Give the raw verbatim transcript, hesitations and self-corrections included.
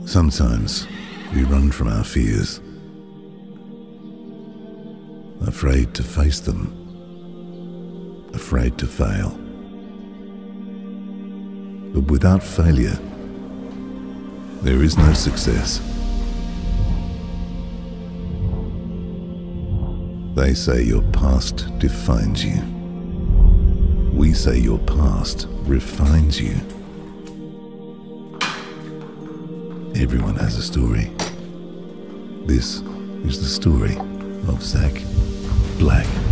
Sometimes we run from our fears, afraid to face them, afraid to fail. But without failure, there is no success. They say your past defines you. We say your past refines you. Everyone has a story. This is the story of Zach Black.